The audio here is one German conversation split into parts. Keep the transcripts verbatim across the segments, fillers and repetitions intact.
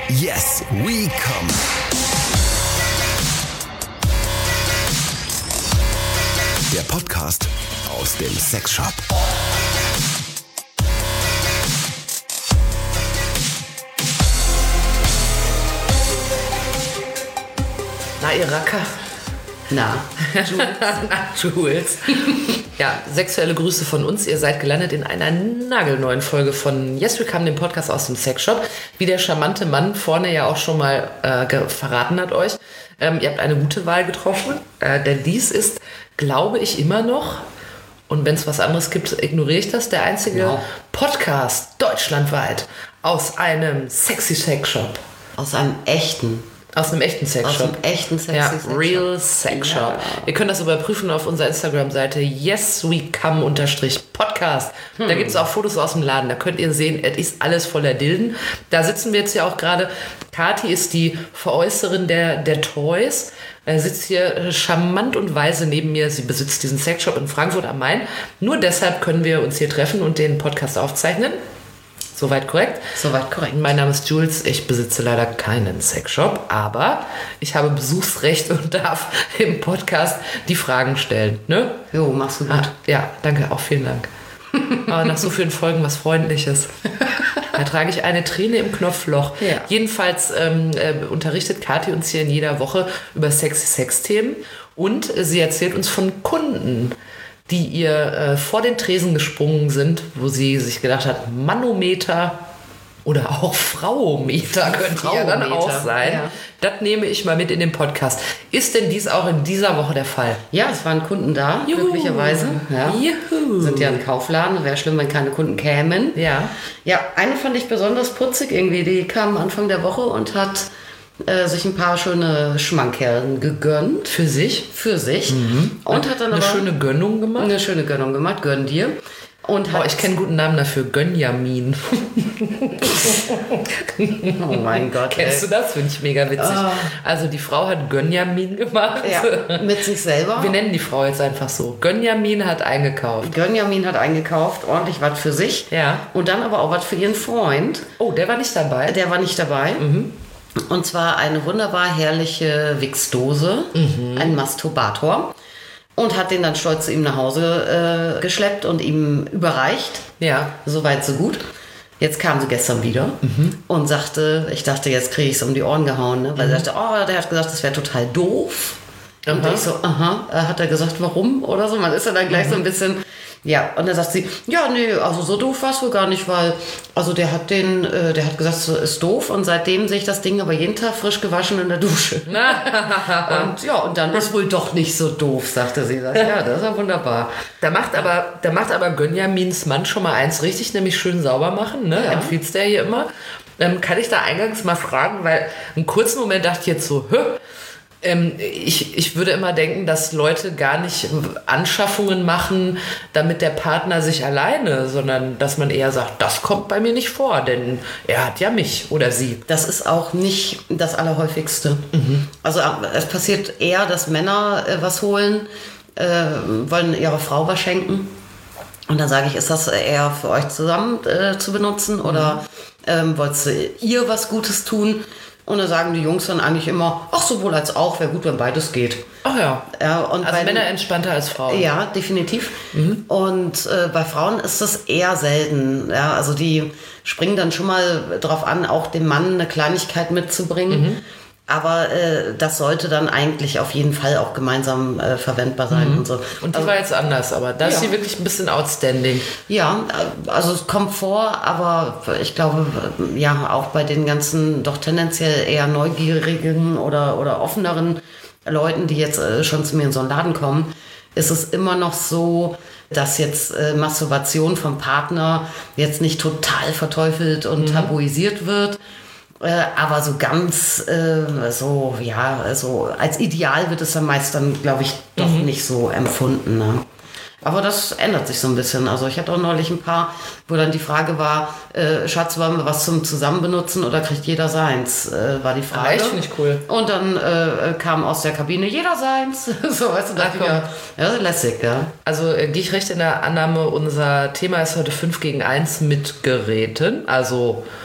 Yes, we come. Der Podcast aus dem Sexshop. Na, ihr Racker. Na, Jules. Na, Jules. Ja, sexuelle Grüße von uns. Ihr seid gelandet in einer nagelneuen Folge von Yes, We Come, dem Podcast aus dem Sexshop. Wie der charmante Mann vorne ja auch schon mal äh, ge- verraten hat euch. Ähm, ihr habt eine gute Wahl getroffen, äh, denn dies ist, glaube ich, immer noch, und wenn es was anderes gibt, ignoriere ich das, der einzige Genau. Podcast deutschlandweit aus einem sexy Sexshop. aus einem echten, Aus einem echten Sexshop. aus einem echten sexy Ja, Sexshop. Real Sex Shop. Ja. Ihr könnt das überprüfen auf unserer Instagram-Seite yeswecome-podcast. Da gibt es auch Fotos aus dem Laden. Da könnt ihr sehen, es ist alles voller Dilden. Da sitzen wir jetzt ja auch gerade. Kathi ist die Veräußerin der, der Toys. Er sitzt hier charmant und weise neben mir. Sie besitzt diesen Sexshop in Frankfurt am Main. Nur deshalb können wir uns hier treffen und den Podcast aufzeichnen. Soweit korrekt? Soweit korrekt. Mein Name ist Jules, ich besitze leider keinen Sexshop, aber ich habe Besuchsrecht und darf im Podcast die Fragen stellen. Ne? Jo, machst du gut. Ah, ja, danke, auch vielen Dank. Aber nach so vielen Folgen was Freundliches. Da trage ich eine Träne im Knopfloch. Ja. Jedenfalls ähm, äh, unterrichtet Kathi uns hier in jeder Woche über sexy Sex-Themen und äh, sie erzählt uns von Kunden, die ihr äh, vor den Tresen gesprungen sind, wo sie sich gedacht hat, Manometer oder auch Frauometer könnte ja dann auch Frauometer, sein. ja. Das nehme ich mal mit in den Podcast. Ist denn dies auch in dieser Woche der Fall? Ja, es waren Kunden da, Juhu. glücklicherweise. Ja. Juhu. Sind ja ein Kaufladen, wäre schlimm, wenn keine Kunden kämen. Ja. Ja, eine fand ich besonders putzig irgendwie. Die kam Anfang der Woche und hat äh, sich ein paar schöne Schmankerlen gegönnt. Für sich? Für sich. Und hat dann Eine aber schöne Gönnung gemacht? eine schöne Gönnung gemacht. Gönn dir. Und hat, Oh, ich kenne einen guten Namen dafür. Gönjamin. oh mein Gott. Kennst du ey. das? Finde ich mega witzig. Ah. Also die Frau hat Gönjamin gemacht. Ja, mit sich selber. Wir nennen die Frau jetzt einfach so. Gönjamin hat eingekauft. Gönjamin hat eingekauft, ordentlich was für sich. Ja. Und dann aber auch was für ihren Freund. Oh, der war nicht dabei. Der war nicht dabei. Und zwar eine wunderbar herrliche Wichsdose, ein Masturbator. Und hat den dann stolz zu ihm nach Hause äh, geschleppt und ihm überreicht. Ja. Soweit, so gut. Jetzt kam sie gestern wieder und sagte, ich dachte, jetzt kriege ich es um die Ohren gehauen. Ne? Weil sie dachte, oh, der hat gesagt, das wäre total doof. Und Aha. ich so, aha, äh, hat er gesagt, warum oder so? Man ist ja dann gleich so ein bisschen, ja. Und dann sagt sie, ja, nee, also so doof war es wohl gar nicht, weil, also der hat den, äh, der hat gesagt, es ist doof. Und seitdem sehe ich das Ding aber jeden Tag frisch gewaschen in der Dusche. Und ja, und dann ist wohl doch nicht so doof, sagte sie. Sagt, ja, das ist ja wunderbar. Da macht aber, da macht aber Gönjamins Mann schon mal eins richtig, nämlich schön sauber machen. Ne? Ja. Empfiehlt der hier immer. Ähm, kann ich da eingangs mal fragen, weil einen kurzen Moment dachte ich jetzt so, hä? Ähm, ich, ich würde immer denken, dass Leute gar nicht Anschaffungen machen, damit der Partner sich alleine, sondern dass man eher sagt, das kommt bei mir nicht vor, denn er hat ja mich oder sie. Das ist auch nicht das Allerhäufigste. Also äh, es passiert eher, dass Männer äh, was holen, äh, wollen ihrer Frau was schenken. Und dann sage ich, ist das eher für euch zusammen äh, zu benutzen oder ähm, wolltest du ihr was Gutes tun? Und dann sagen die Jungs dann eigentlich immer, ach, sowohl als auch, wäre gut, wenn beides geht. Ach ja. Ja, und Also bei- Männer entspannter als Frauen. Ja, definitiv. Und äh, bei Frauen ist das eher selten. Ja, also die springen dann schon mal drauf an, auch dem Mann eine Kleinigkeit mitzubringen. Aber äh, das sollte dann eigentlich auf jeden Fall auch gemeinsam äh, verwendbar sein und so. Und die Also, war jetzt anders, aber da ist Ja. sie wirklich ein bisschen outstanding. ja, äh, also es kommt vor, aber ich glaube, äh, ja, auch bei den ganzen doch tendenziell eher neugierigen oder, oder offeneren Leuten, die jetzt äh, schon zu mir in so einen Laden kommen, ist es immer noch so, dass jetzt äh, Masturbation vom Partner jetzt nicht total verteufelt und tabuisiert wird. Äh, aber so ganz, äh, so, ja, so als Ideal wird es dann meist dann, glaube ich, doch nicht so empfunden. Ne? Aber das ändert sich so ein bisschen. Also ich hatte auch neulich ein paar, wo dann die Frage war, äh, Schatz, wollen wir was zum Zusammenbenutzen oder kriegt jeder seins, äh, war die Frage. echt? Finde ich cool. Und dann äh, kam aus der Kabine, jeder seins. So, weißt du, dachte ich, komm. ja, ja, lässig, ja. Also äh, gehe ich recht in der Annahme, unser Thema ist heute fünf gegen eins mit Geräten. Also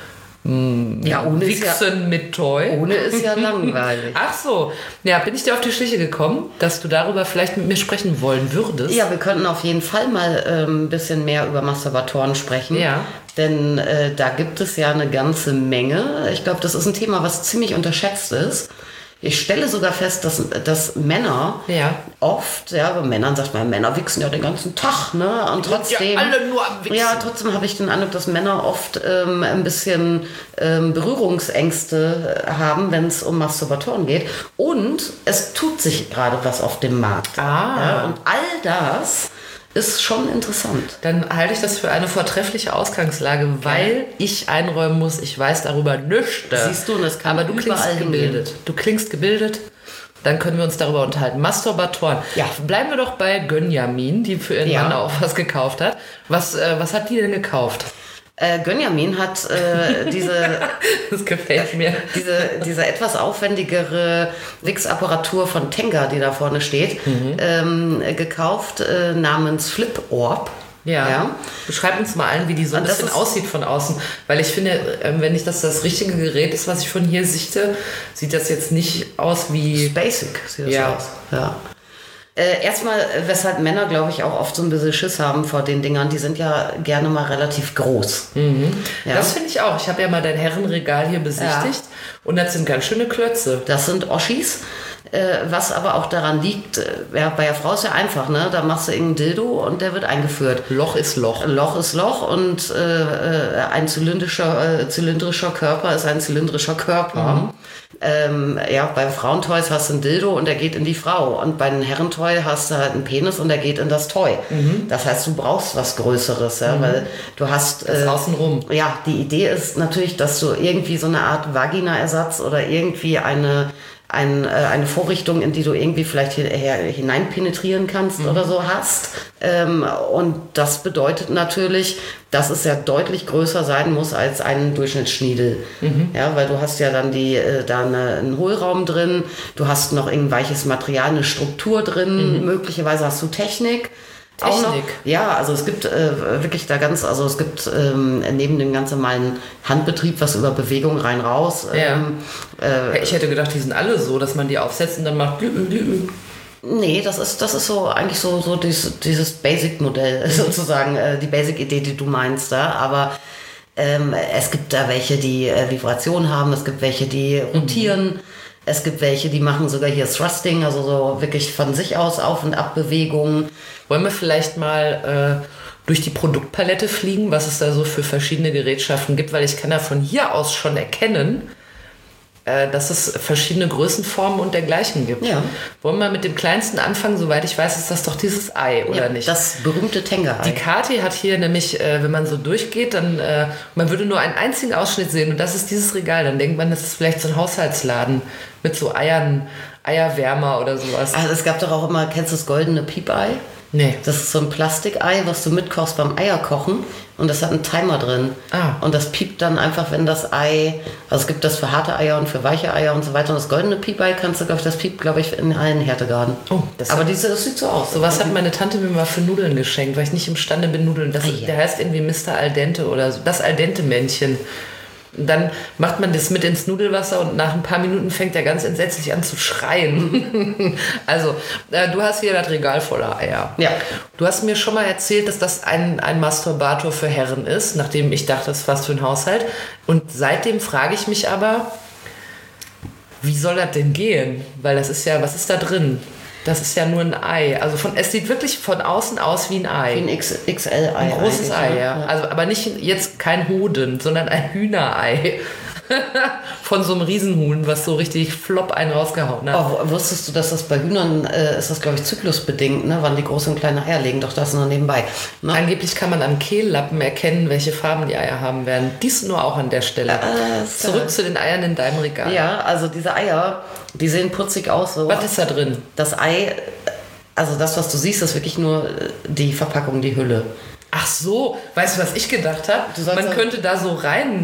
Ja, ohne ist ja, Wichsen mit Toy. ohne ist ja langweilig. Ach so. Ja, bin ich dir auf die Schliche gekommen, dass du darüber vielleicht mit mir sprechen wollen würdest? Ja, wir könnten auf jeden Fall mal ähm, ein bisschen mehr über Masturbatoren sprechen. Ja. Denn äh, da gibt es ja eine ganze Menge. Ich glaube, das ist ein Thema, was ziemlich unterschätzt ist. Ich stelle sogar fest, dass, dass Männer Ja. oft, ja, bei Männern sagt man, Männer wichsen ja den ganzen Tag, ne? Und trotzdem, ja alle nur am Wichsen. ja, trotzdem habe ich den Eindruck, dass Männer oft ähm, ein bisschen ähm, Berührungsängste haben, wenn es um Masturbatoren geht. Und es tut sich gerade was auf dem Markt. Ah. Ja, und all das ist schon interessant. Dann halte ich das für eine vortreffliche Ausgangslage, weil ich einräumen muss, ich weiß darüber nichts. Siehst du, und es kann Aber du klingst überall gebildet. hingehen. Du klingst gebildet. Dann können wir uns darüber unterhalten. Masturbatoren. Ja. Bleiben wir doch bei Gönjamin, die für ihren Ja. Mann auch was gekauft hat. Was, äh, was hat die denn gekauft? Äh, Gönjamin hat äh, diese... Das gefällt mir. Diese, diese etwas aufwendigere Wix-Apparatur von Tenga, die da vorne steht, Mhm. ähm, gekauft äh, namens Flip Orb. Ja. Ja. Beschreib uns mal allen, wie die so ein Und das bisschen ist- aussieht von außen. Weil ich finde, ähm, wenn nicht das das richtige Gerät ist, was ich von hier sichte, sieht das jetzt nicht aus wie... Basic sieht das Ja. aus. Ja. Äh, erstmal, äh, weshalb Männer, glaube ich, auch oft so ein bisschen Schiss haben vor den Dingern, die sind ja gerne mal relativ groß. Ja. Das finde ich auch. Ich habe ja mal dein Herrenregal hier besichtigt und das sind ganz schöne Klötze. Das sind Oschis, äh, was aber auch daran liegt, äh, ja, bei der Frau ist ja einfach, ne? Da machst du irgendein Dildo und der wird eingeführt. Loch ist Loch. Loch ist Loch und äh, äh, ein zylindrischer, äh, zylindrischer Körper ist ein zylindrischer Körper. Ähm, ja, bei Frauentoys hast du ein Dildo und der geht in die Frau. Und bei einem Herrentoy hast du halt einen Penis und der geht in das Toy. Das heißt, du brauchst was Größeres, ja, weil du hast... Das äh, außenrum. Ja, die Idee ist natürlich, dass du irgendwie so eine Art Vagina-Ersatz oder irgendwie eine, ein, äh, eine Vorrichtung, in die du irgendwie vielleicht hier, her, hinein penetrieren kannst oder so hast. Ähm, und das bedeutet natürlich, dass es ja deutlich größer sein muss als ein Durchschnittsschniedel. Ja, weil du hast ja dann die, äh, da eine, einen Hohlraum drin, du hast noch irgendein weiches Material, eine Struktur drin, möglicherweise hast du Technik. Auch noch, Technik. ja, also es gibt äh, wirklich da ganz, also es gibt ähm, neben dem ganz normalen Handbetrieb, was über Bewegung rein raus. Ähm, Ja, ich hätte gedacht, die sind alle so, dass man die aufsetzt und dann macht... Nee, das ist, das ist so eigentlich so, so dieses, dieses Basic-Modell sozusagen, äh, die Basic-Idee, die du meinst da. Aber ähm, es gibt da welche, die äh, Vibration haben, es gibt welche, die rotieren, es gibt welche, die machen sogar hier Thrusting, also so wirklich von sich aus Auf- und Abbewegungen. Wollen wir vielleicht mal äh, durch die Produktpalette fliegen, was es da so für verschiedene Gerätschaften gibt? Weil ich kann ja von hier aus schon erkennen, äh, dass es verschiedene Größenformen und dergleichen gibt. Ja. Wollen wir mit dem kleinsten anfangen? Soweit ich weiß, ist das doch dieses Ei, oder Ja, nicht? das berühmte Tenga-Ei. Die Kati hat hier nämlich, äh, wenn man so durchgeht, dann äh, man würde nur einen einzigen Ausschnitt sehen und das ist dieses Regal. Dann denkt man, das ist vielleicht so ein Haushaltsladen mit so Eiern, Eierwärmer oder sowas. Also es gab doch auch immer, kennst du das goldene Piepei? Nee. Das ist so ein Plastikei, was du mitkochst beim Eierkochen und das hat einen Timer drin. Ah. Und das piept dann einfach, wenn das Ei, also es gibt das für harte Eier und für weiche Eier und so weiter. Und das goldene Piepei kannst du, glaube ich, das piept, glaube ich, in allen Härtegraden. Oh, das Aber hat- diese, das sieht so aus. So was hat meine Tante mir mal für Nudeln geschenkt, weil ich nicht imstande bin, Nudeln. Das, Ah, ja. Der heißt irgendwie Mister Al Dente oder so. Das Al Dente-Männchen. Und dann macht man das mit ins Nudelwasser und nach ein paar Minuten fängt er ganz entsetzlich an zu schreien. Also, äh, du hast hier das Regal voller Eier. Ja. Du hast mir schon mal erzählt, dass das ein, ein Masturbator für Herren ist, nachdem ich dachte, das ist was für ein Haushalt. Und seitdem frage ich mich aber, wie soll das denn gehen? Weil das ist ja, was ist da drin? Das ist ja nur ein Ei. Also von, es sieht wirklich von außen aus wie ein Ei. Wie ein X L-Ei. Ein großes eigentlich, Ei, ne? ja. Also, aber nicht jetzt kein Hoden, sondern ein Hühnerei. Von so einem Riesenhuhn, was so richtig flop einen rausgehauen hat. Oh, wusstest du, dass das bei Hühnern äh, ist das, glaube ich, zyklusbedingt, ne? Wann die große und kleine Eier legen? Doch das nur nebenbei. Ne? Angeblich kann man am Kehllappen erkennen, welche Farben die Eier haben werden. Dies nur auch an der Stelle. Ah, ist Zurück geil. zu den Eiern in deinem Regal. Ja, also diese Eier, die sehen putzig aus. So. Was ist da drin? Das Ei, also das, was du siehst, ist wirklich nur äh, die Verpackung, die Hülle. Ach so, weißt du, was ich gedacht habe? Du sollst Man ja- könnte da so rein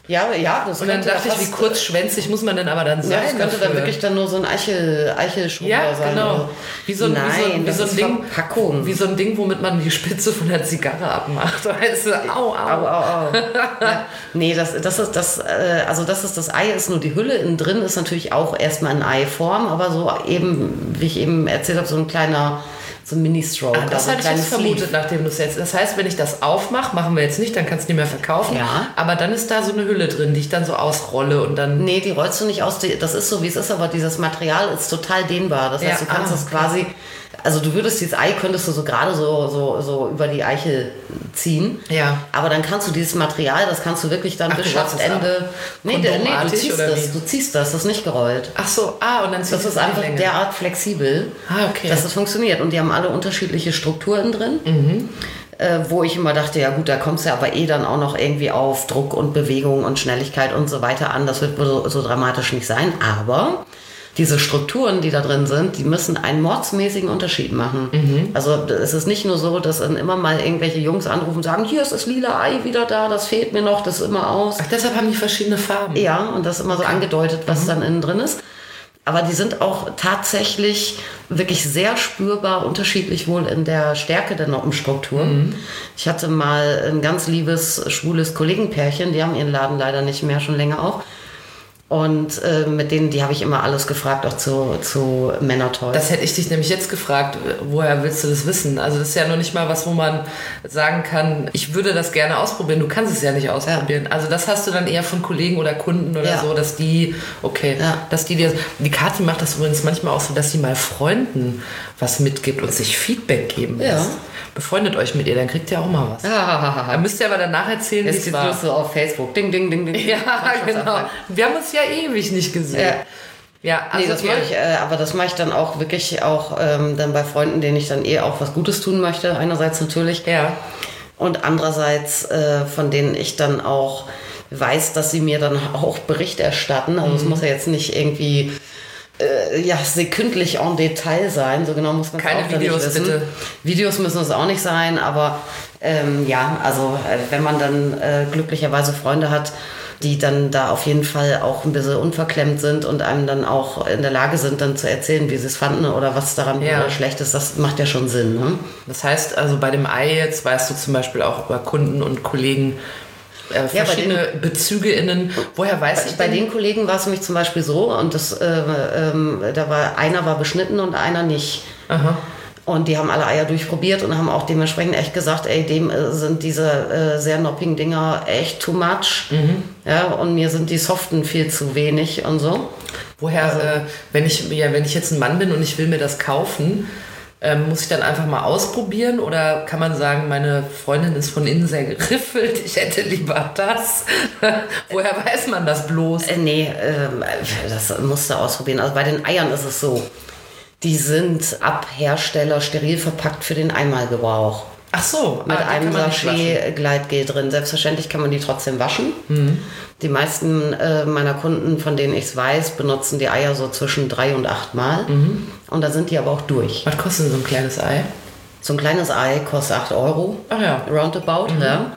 Ja, ja, das Und dann könnte dachte ich, wie kurzschwänzig muss man denn aber dann sein? Ja, das könnte dafür? dann wirklich dann nur so ein Eichel, Eichelschmuggler Ja, sein. genau. Oder? Wie so ein, Nein, wie so, ein- wie das so ein ist Ding, Verpackung. wie so ein Ding, womit man die Spitze von der Zigarre abmacht. Weißt du, au, au. Au, au, au. Ja. Nee, das, das ist das, äh, also das ist das Ei, ist nur die Hülle. Innen drin ist natürlich auch erstmal in Eiform, aber so eben, wie ich eben erzählt habe, so ein kleiner, so ein Mini-Stroke. Ah, das also hatte ich jetzt vermutet, nachdem du es jetzt. Das heißt, wenn ich das aufmache, machen wir jetzt nicht, dann kannst du nicht mehr verkaufen. Ja. Aber dann ist da so eine Hülle drin, die ich dann so ausrolle und dann. Nee, die rollst du nicht aus. Die- Das ist so, wie es ist, aber dieses Material ist total dehnbar. Das heißt, Ja, du kannst ah, es okay. quasi, also du würdest dieses Ei, könntest du so gerade so, so, so über die Eichel ziehen. Ja. Aber dann kannst du dieses Material, das kannst du wirklich dann Ach, bis du rollst es Schaftende. ab. Nee, nee, du Kondomartig ziehst oder das. wie? Du ziehst das, das ist nicht gerollt. Ach so, ah, und dann ziehst Das du ist es in die einfach Länge. derart flexibel, Ah, okay. dass es funktioniert. Und die haben alle unterschiedliche Strukturen drin. Mhm. Äh, wo ich immer dachte, ja gut, da kommst du ja aber eh dann auch noch irgendwie auf Druck und Bewegung und Schnelligkeit und so weiter an. Das wird wohl so, so dramatisch nicht sein. Aber diese Strukturen, die da drin sind, die müssen einen mordsmäßigen Unterschied machen. Mhm. Also es ist nicht nur so, dass dann immer mal irgendwelche Jungs anrufen und sagen, hier ist das lila Ei wieder da, das fehlt mir noch, das ist immer aus. Ach, deshalb haben die verschiedene Farben. Ja, und das ist immer so angedeutet, was dann innen drin ist. Aber die sind auch tatsächlich wirklich sehr spürbar unterschiedlich wohl in der Stärke der Noppenstruktur. Mhm. Ich hatte mal ein ganz liebes, schwules Kollegenpärchen, die haben ihren Laden leider nicht mehr, schon länger auch. Und äh, mit denen, die habe ich immer alles gefragt, auch zu, zu Männertoys. Das hätte ich dich nämlich jetzt gefragt, woher willst du das wissen? Also das ist ja noch nicht mal was, wo man sagen kann, ich würde das gerne ausprobieren. Du kannst es ja nicht ausprobieren. Ja. Also das hast du dann eher von Kollegen oder Kunden oder ja. so, dass die, okay, ja. dass die dir, die Kathi macht das übrigens manchmal auch so, dass sie mal Freunden was mitgibt und sich Feedback geben lässt. Ja. Befreundet euch mit ihr, dann kriegt ihr auch mal was. Ja. Dann müsst ihr aber danach erzählen, wie es es war. Jetzt so auf Facebook. Ding, ding, ding, ding. Ja, genau. Wir haben uns ja ewig nicht gesehen. Ja. Ja, also nee, das mache ich, äh, aber das mache ich dann auch wirklich auch ähm, dann bei Freunden, denen ich dann eh auch was Gutes tun möchte. Einerseits natürlich. Ja. Und andererseits, äh, von denen ich dann auch weiß, dass sie mir dann auch Bericht erstatten. Also es Mhm. muss ja jetzt nicht irgendwie äh, ja, sekündlich en Detail sein. So genau muss man es auch Keine Videos, nicht wissen. bitte. Videos müssen es auch nicht sein, aber ähm, ja, also äh, wenn man dann äh, glücklicherweise Freunde hat, die dann da auf jeden Fall auch ein bisschen unverklemmt sind und einem dann auch in der Lage sind, dann zu erzählen, wie sie es fanden oder was daran Ja. schlecht ist, das macht ja schon Sinn. Ne? Das heißt, also bei dem Ei jetzt weißt du zum Beispiel auch über Kunden und Kollegen äh, Ja, verschiedene bei BezügeInnen. Woher weiß Bei, ich bei denn? den Kollegen war es nämlich zum Beispiel so, und das, äh, ähm, da war einer war beschnitten und einer nicht. Aha. Und die haben alle Eier durchprobiert und haben auch dementsprechend echt gesagt, ey, dem äh, sind diese äh, sehr noppigen Dinger echt too much. Mhm. Ja, und mir sind die soften viel zu wenig und so. Woher, Also- äh, wenn ich ja, wenn ich jetzt ein Mann bin und ich will mir das kaufen, ähm, muss ich dann einfach mal ausprobieren oder kann man sagen, meine Freundin ist von innen sehr geriffelt, ich hätte lieber das? Woher weiß man das bloß? Äh, nee, ähm, das musst du ausprobieren. Also bei den Eiern ist es so, die sind ab Hersteller steril verpackt für den Einmalgebrauch. Ach so, Mit ah, die einem kann man nicht waschen. Sachet-Gleitgel drin. Selbstverständlich kann man die trotzdem waschen. Mhm. Die meisten äh, meiner Kunden, von denen ich es weiß, benutzen die Eier so zwischen drei und acht Mal. Mhm. Und da sind die aber auch durch. Was kostet denn so ein kleines Ei? So ein kleines Ei kostet acht Euro. Ach ja. Roundabout, Mhm. ja.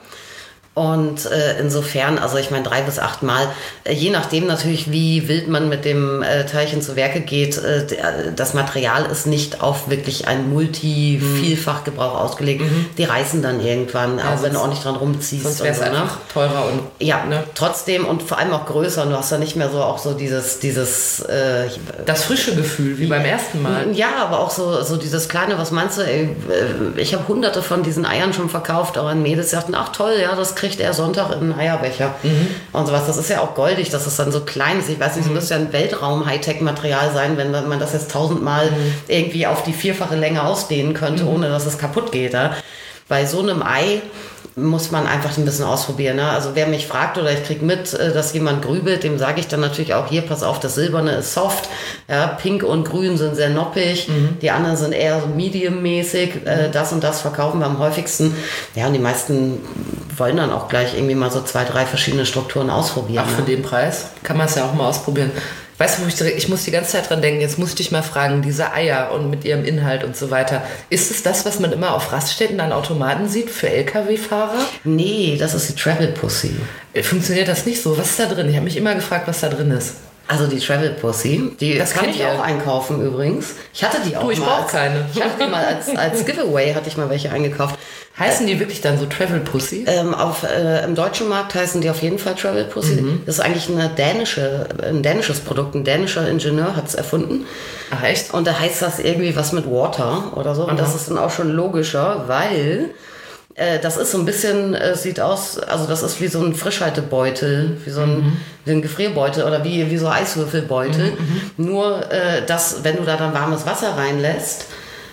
Und äh, insofern, also ich meine drei bis acht Mal, äh, je nachdem natürlich, wie wild man mit dem äh, Teilchen zu Werke geht, äh, der, das Material ist nicht auf wirklich einen Multi-Vielfachgebrauch ausgelegt. Mhm. Die reißen dann irgendwann, Ja, auch wenn sonst- du auch nicht dran rumziehst. Sonst wäre es und so, ne? einfach teurer und Ja, ne? trotzdem und vor allem auch größer. Und du hast da nicht mehr so auch so dieses, dieses äh, Das frische Gefühl, wie beim ersten Mal. ja, aber auch so, so dieses kleine, was meinst du, ey, äh, ich habe hunderte von diesen Eiern schon verkauft, auch an Mädels, die sagten, ach toll, ja, das kriegt er Sonntag in einen Eierbecher und sowas. Das ist ja auch goldig, dass es dann so klein ist. Ich weiß nicht, es müsste ja ein Weltraum-Hightech-Material sein, wenn man das jetzt tausendmal irgendwie auf die vierfache Länge ausdehnen könnte, ohne dass es kaputt geht. Ja? Bei so einem Ei muss man einfach ein bisschen ausprobieren. Ne? Also wer mich fragt oder ich kriege mit, äh, dass jemand grübelt, dem sage ich dann natürlich auch, hier, pass auf, das Silberne ist soft, ja, Pink und Grün sind sehr noppig, mhm. die anderen sind eher so medium-mäßig, äh, das und das verkaufen wir am häufigsten. Ja, und die meisten wollen dann auch gleich irgendwie mal so zwei, drei verschiedene Strukturen ausprobieren. Auch ne? für den Preis kann man es ja auch mal ausprobieren. Weißt du, wo ich direkt, ich muss die ganze Zeit dran denken, jetzt muss ich dich mal fragen, diese Eier und mit ihrem Inhalt und so weiter. Ist es das, was man immer auf Raststätten an Automaten sieht für L K W-Fahrer? Nee, das ist die Travel Pussy. Funktioniert das nicht so? Was ist da drin? Ich habe mich immer gefragt, was da drin ist. Also die Travel Pussy, die Das kann kennt ich ihr. auch einkaufen übrigens. Ich hatte die auch Du, ich mal. brauch als, keine. Ich hatte die mal als, als Giveaway, hatte ich mal welche eingekauft. Heißen die wirklich dann so Travel Pussy? Ähm, auf, äh, Im deutschen Markt heißen die auf jeden Fall Travel Pussy. Mhm. Das ist eigentlich eine dänische, ein dänisches Produkt. Ein dänischer Ingenieur hat es erfunden. Ach echt? Und da heißt das irgendwie was mit Water oder so. Und das ist dann auch schon logischer, weil äh, das ist so ein bisschen, äh, sieht aus, also das ist wie so ein Frischhaltebeutel, wie so ein, mhm. wie ein Gefrierbeutel oder wie, wie so Eiswürfelbeutel. Mhm. Nur, äh, dass, wenn du da dann warmes Wasser reinlässt,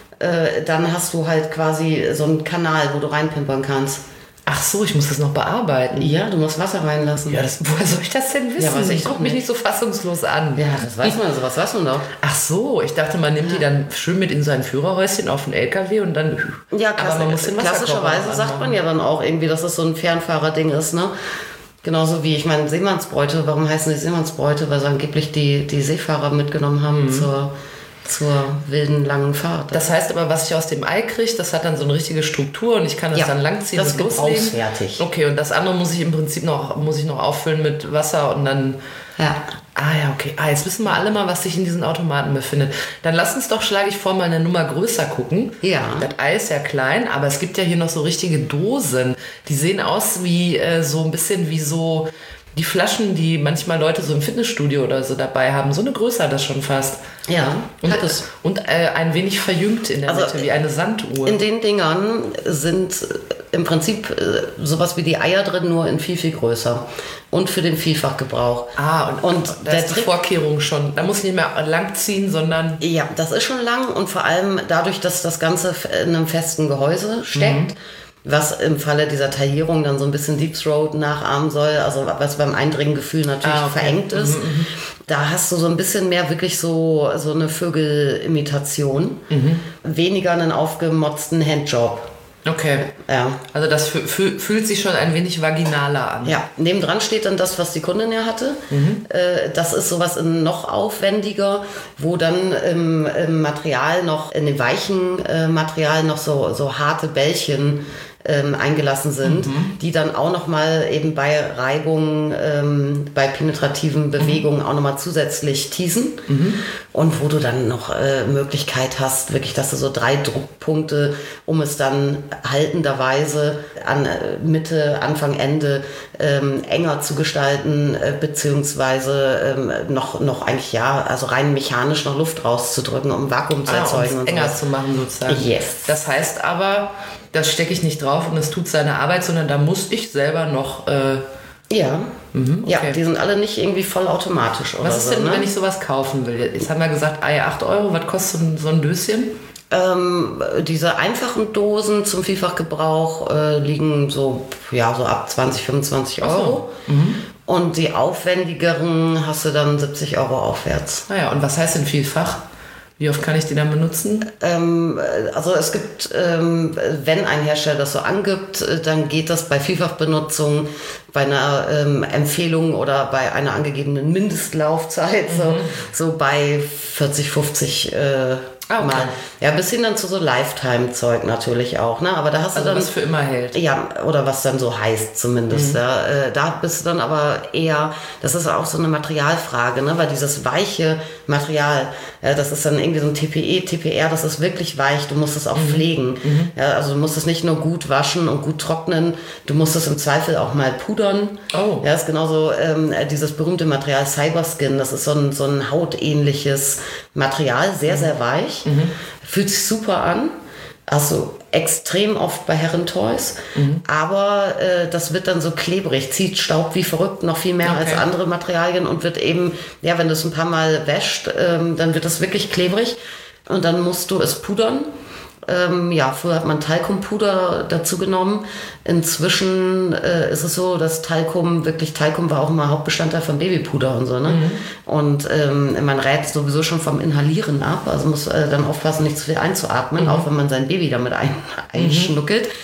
äh, dann hast du halt quasi so einen Kanal, wo du reinpimpern kannst. Ach so, ich muss das noch bearbeiten. Ja, du musst Wasser reinlassen. Ja, das, woher soll ich das denn wissen? Ja, weiß ich Guck doch mich nicht. nicht so fassungslos an. Ja, das weiß man, sowas weiß man doch. Ach so, ich dachte, man nimmt die dann schön mit in sein Führerhäuschen auf den L K W und dann... Ja, klass aber man muss den Wasserkocher klassischerweise sagt man ja dann auch irgendwie, dass das so ein Fernfahrer-Ding ist, ne? Genauso wie, ich meine, Seemannsbräute, warum heißen die Seemannsbräute? Weil sie angeblich die, die Seefahrer mitgenommen haben mhm. zur... zur wilden, langen Fahrt. Das heißt aber, was ich aus dem Ei kriege, das hat dann so eine richtige Struktur und ich kann das ja, dann langziehen das und loslegen. Das ist gebrauchsfertig. Okay, und das andere muss ich im Prinzip noch, muss ich noch auffüllen mit Wasser und dann... Ja. Ah ja, okay. Ah, jetzt wissen wir alle mal, was sich in diesen Automaten befindet. Dann lass uns doch, schlage ich vor, mal eine Nummer größer gucken. Ja. Das Ei ist ja klein, aber es gibt ja hier noch so richtige Dosen. Die sehen aus wie äh, so ein bisschen wie so... Die Flaschen, die manchmal Leute so im Fitnessstudio oder so dabei haben, so eine Größe hat das schon fast. Ja, und, hat es. Und äh, ein wenig verjüngt in der Also, Mitte, wie eine Sanduhr. In den Dingern sind im Prinzip äh, sowas wie die Eier drin, nur in viel, viel größer. Und für den Vielfachgebrauch. Ah, und, und da der ist die Trick, Vorkehrung schon. Da muss nicht mehr lang ziehen, sondern... Ja, das ist schon lang und vor allem dadurch, dass das Ganze in einem festen Gehäuse steckt, mhm. was im Falle dieser Taillierung dann so ein bisschen Deep Throat nachahmen soll, also was beim Eindringengefühl natürlich ah, okay. verengt ist. Mhm, mhm. Da hast du so ein bisschen mehr wirklich so, so eine Vögelimitation, mhm. weniger einen aufgemotzten Handjob. Okay. Ja. Also das fü- fühlt sich schon ein wenig vaginaler an. Ja, nebendran steht dann das, was die Kundin ja hatte. Mhm. Äh, das ist sowas in noch aufwendiger, wo dann im, im Material noch, in dem weichen äh, Material noch so, so harte Bällchen ähm, eingelassen sind, mhm. die dann auch nochmal eben bei Reibung, ähm, bei penetrativen Bewegungen mhm. auch nochmal zusätzlich teasen. Mhm. Und wo du dann noch äh, Möglichkeit hast, wirklich, dass du so drei Druckpunkte, um es dann haltenderweise an äh, Mitte, Anfang, Ende ähm, enger zu gestalten, äh, beziehungsweise ähm, noch, noch eigentlich, ja, also rein mechanisch noch Luft rauszudrücken, um Vakuum zu ah, erzeugen. Um es und enger sowas. zu machen sozusagen. Yes. Das heißt aber, das stecke ich nicht drauf und es tut seine Arbeit, sondern da muss ich selber noch... Äh Ja. Mhm, okay. Ja, die sind alle nicht irgendwie vollautomatisch oder Was ist so, denn, ne? wenn ich sowas kaufen will? Jetzt haben wir gesagt, Ei acht Euro. Was kostet so ein Döschen? Ähm, diese einfachen Dosen zum Vielfachgebrauch äh, liegen so, ja, so ab zwanzig, fünfundzwanzig Euro. So. Mhm. Und die aufwendigeren hast du dann siebzig Euro aufwärts. Naja, und was heißt denn Vielfach? Wie oft kann ich die dann benutzen? Ähm, also es gibt, ähm, wenn ein Hersteller das so angibt, dann geht das bei Vielfachbenutzung, bei einer ähm, Empfehlung oder bei einer angegebenen Mindestlaufzeit mhm. so, so bei vierzig, fünfzig äh, Ah, okay. Mal. Ja, bis hin dann zu so Lifetime-Zeug natürlich auch, ne? Aber da hast also du dann... was für immer hält. Ja, oder was dann so heißt zumindest. Mhm. Ja. Äh, da bist du dann aber eher, das ist auch so eine Materialfrage, ne? Weil dieses weiche Material, ja, das ist dann irgendwie so ein T P E, T P R, das ist wirklich weich, du musst es auch mhm. pflegen. Mhm. Ja, also du musst es nicht nur gut waschen und gut trocknen, du musst es im Zweifel auch mal pudern. Oh. Ja, ist genauso ähm, dieses berühmte Material Cyberskin, das ist so ein, so ein hautähnliches Material, sehr, mhm. sehr weich. Mhm. Fühlt sich super an. Also extrem oft bei Herrentoys. Mhm. Aber äh, das wird dann so klebrig, zieht Staub wie verrückt, noch viel mehr okay. als andere Materialien und wird eben, ja, wenn du es ein paar Mal wäscht, ähm, dann wird es wirklich klebrig und dann musst du es pudern. Ähm, ja, früher hat man Talkumpuder dazu genommen. Inzwischen äh, ist es so, dass Talkum, wirklich Talkum war auch immer Hauptbestandteil von Babypuder und so, ne? Mhm. Und ähm, man rät sowieso schon vom Inhalieren ab, also muss äh, dann aufpassen, nicht zu viel einzuatmen, mhm. auch wenn man sein Baby damit ein, einschnuckelt.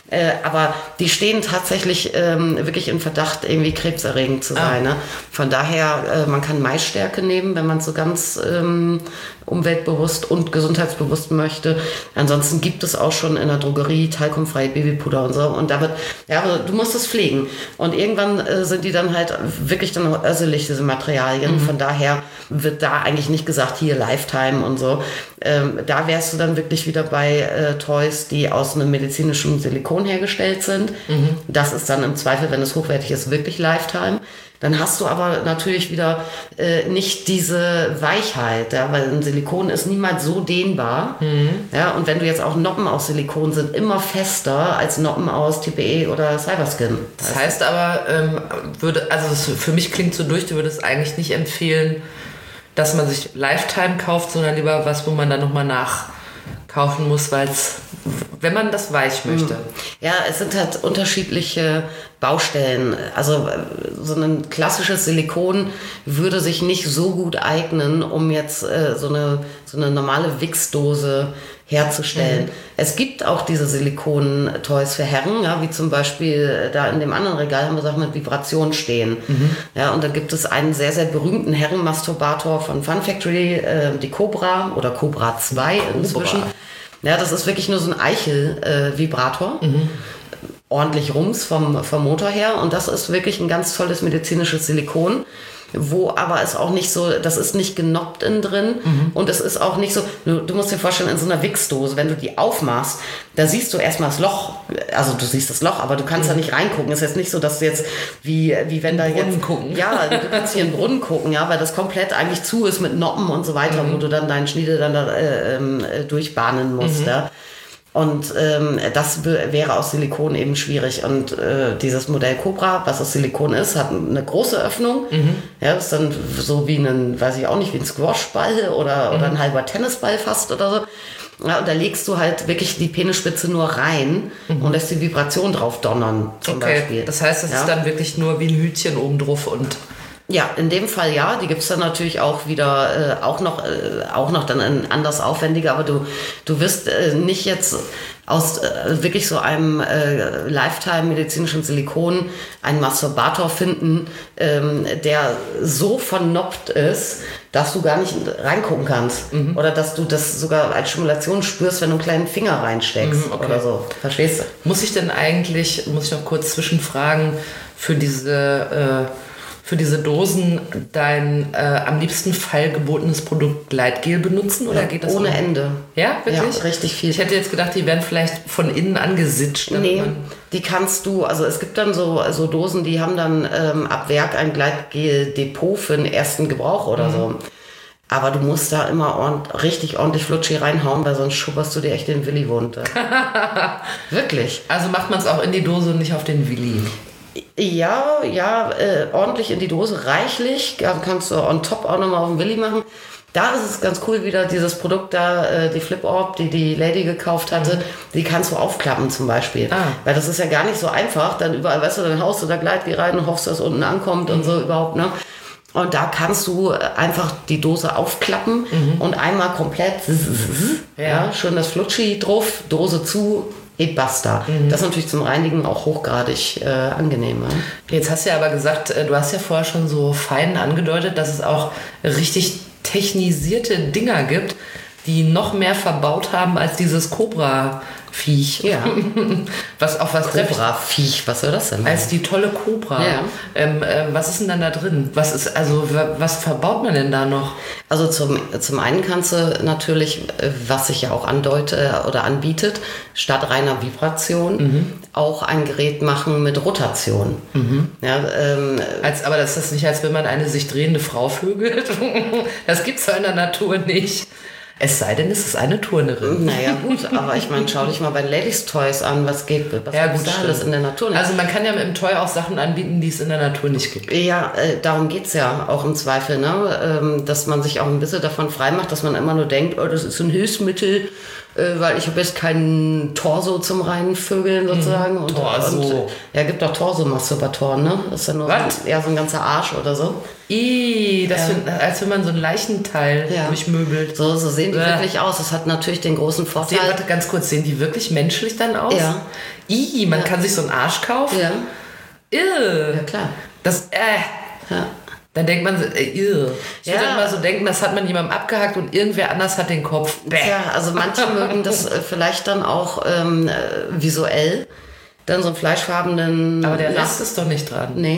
Äh, aber die stehen tatsächlich ähm, wirklich in Verdacht, irgendwie krebserregend zu sein. Ah. Ne? Von daher, äh, man kann Maisstärke nehmen, wenn man so ganz ähm, umweltbewusst und gesundheitsbewusst möchte. Ansonsten gibt es auch schon in der Drogerie talkumfreie Babypuder und so. Und da wird, ja, aber du musst es pflegen. Und irgendwann äh, sind die dann halt wirklich dann auch össelig, diese Materialien. Mhm. Von daher wird da eigentlich nicht gesagt, hier Lifetime und so. Ähm, da wärst du dann wirklich wieder bei äh, Toys, die aus einem medizinischen Silikon hergestellt sind. Mhm. Das ist dann im Zweifel, wenn es hochwertig ist, wirklich Lifetime. Dann hast du aber natürlich wieder äh, nicht diese Weichheit, ja, weil ein Silikon ist niemals so dehnbar. Mhm. Ja, und wenn du jetzt auch Noppen aus Silikon sind, immer fester als Noppen aus T P E oder Cyberskin. Das heißt aber, ähm, würde, also das für mich klingt so durch, du würdest eigentlich nicht empfehlen, dass man sich Lifetime kauft, sondern lieber was, wo man dann nochmal nachkaufen muss, weil es, wenn man das weich möchte. Ja, es sind halt unterschiedliche Baustellen. Also so ein klassisches Silikon würde sich nicht so gut eignen, um jetzt äh, so eine so eine normale Wichsdose herzustellen. Mhm. Es gibt auch diese Silikon-Toys für Herren, ja, wie zum Beispiel da in dem anderen Regal haben wir Sachen mit Vibration stehen. Mhm. Ja, und da gibt es einen sehr, sehr berühmten Herrenmasturbator von Fun Factory, äh, die Cobra oder Cobra zwei Cobra. Inzwischen. Ja, das ist wirklich nur so ein Eichel-Vibrator. Äh, mhm. Ordentlich Rums vom, vom Motor her. Und das ist wirklich ein ganz tolles medizinisches Silikon, wo aber es auch nicht so, das ist nicht genoppt innen drin mhm. und es ist auch nicht so, du, du musst dir vorstellen, in so einer Wichsdose, wenn du die aufmachst, da siehst du erstmal das Loch, also du siehst das Loch, aber du kannst mhm. da nicht reingucken. Es ist jetzt nicht so, dass du jetzt, wie, wie wenn da Brunnen jetzt... gucken. Ja, du kannst hier in den Brunnen gucken, ja, weil das komplett eigentlich zu ist mit Noppen und so weiter, mhm. wo du dann deinen Schniedel dann da äh, äh, durchbahnen musst, mhm. ja. Und ähm, das wäre aus Silikon eben schwierig. Und äh, dieses Modell Cobra, was aus Silikon ist, hat eine große Öffnung. Mhm. Ja, ist dann so wie ein, weiß ich auch nicht, wie ein Squashball oder, mhm. oder ein halber Tennisball fast oder so. Ja, und da legst du halt wirklich die Penisspitze nur rein mhm. und lässt die Vibration drauf donnern, zum okay. Beispiel. Das heißt, das ja? ist dann wirklich nur wie ein Hütchen oben drauf und... Ja, in dem Fall ja. Die gibt's dann natürlich auch wieder, äh, auch noch, äh, auch noch dann in anders aufwendiger, aber du, du wirst äh, nicht jetzt aus äh, wirklich so einem äh, Lifetime-medizinischen Silikon einen Masturbator finden, ähm, der so vernoppt ist, dass du gar nicht reingucken kannst. Mhm. Oder dass du das sogar als Stimulation spürst, wenn du einen kleinen Finger reinsteckst mhm, okay. oder so. Verstehst du? Muss ich denn eigentlich, muss ich noch kurz zwischenfragen, für diese... Äh für diese Dosen dein äh, am liebsten fallgebotenes Produkt Gleitgel benutzen oder ja, geht das ohne auch? Ende? Ja, wirklich? Ja, richtig viel. Ich hätte jetzt gedacht, die werden vielleicht von innen angesitscht. Nee, die kannst du, also es gibt dann so, so Dosen, die haben dann ähm, ab Werk ein Gleitgel-Depot für den ersten Gebrauch oder mhm. so. Aber du musst da immer ordentlich, richtig ordentlich Flutschi reinhauen, weil sonst schubberst du dir echt den Willi wund. Wirklich. Also macht man es auch in die Dose und nicht auf den Willi? Ja, ja, äh, ordentlich in die Dose, reichlich. Ja, kannst du on top auch nochmal auf den Willi machen. Da ist es ganz cool wieder, dieses Produkt da, äh, die Flip-Orb, die die Lady gekauft hatte, mhm. die kannst du aufklappen zum Beispiel. Ah. Weil das ist ja gar nicht so einfach. Dann überall, weißt du, dann haust du da Gleitgel rein und hoffst, dass es unten ankommt mhm. und so überhaupt, ne? Und da kannst du einfach die Dose aufklappen mhm. und einmal komplett, ja, ja schön das Flutschi drauf, Dose zu, et basta. Mhm. Das ist natürlich zum Reinigen auch hochgradig äh, angenehm. Ja? Jetzt hast du ja aber gesagt, du hast ja vorher schon so fein angedeutet, dass es auch richtig technisierte Dinger gibt, die noch mehr verbaut haben als dieses Cobra-Viech. Ja. Was, auf was Cobra-Viech, was soll das denn? Als die tolle Cobra. Ja. Ähm, äh, was ist denn dann da drin? Was ist, also, was verbaut man denn da noch? Also zum, zum einen kannst du natürlich, was sich ja auch andeute oder anbietet, statt reiner Vibration mhm. auch ein Gerät machen mit Rotation. Mhm. Ja, ähm, als, aber das ist nicht, als wenn man eine sich drehende Frau vögelt. Das gibt's ja in der Natur nicht. Es sei denn, es ist eine Turnerin. Naja, gut, aber ich meine, schau dich mal bei Ladies Toys an, was geht, was ja, gut, da alles in der Natur nicht. Also man kann ja mit dem Toy auch Sachen anbieten, die es in der Natur nicht gibt. Ja, äh, darum geht's ja auch im Zweifel, ne? Ähm, dass man sich auch ein bisschen davon frei macht, dass man immer nur denkt, oh, das ist ein Hilfsmittel äh, weil ich habe jetzt keinen Torso zum reinen Vögeln sozusagen. Und, Torso. Und, ja, gibt auch Torso-Masturbatoren, ne? Das ist ja nur Was? so, ja, so ein ganzer Arsch oder so. Ih, das Ja. find, als wenn man so ein Leichenteil Ja. durchmöbelt. So, so sehen die Bäh. wirklich aus. Das hat natürlich den großen Sehen, Vorteil. warte, ganz kurz, sehen die wirklich menschlich dann aus? Ja. Ih, man Ja. kann sich so einen Arsch kaufen? Ja, Irr. ja klar. Das, äh. Ja. Dann denkt man, so, äh, irr. Ich würde Ja. immer so denken, das hat man jemandem abgehackt und irgendwer anders hat den Kopf. Bäh. Ja, also manche mögen das äh, vielleicht dann auch ähm, äh, visuell, dann so einen fleischfarbenen... Aber der Lack- lässt es doch nicht dran. Nee.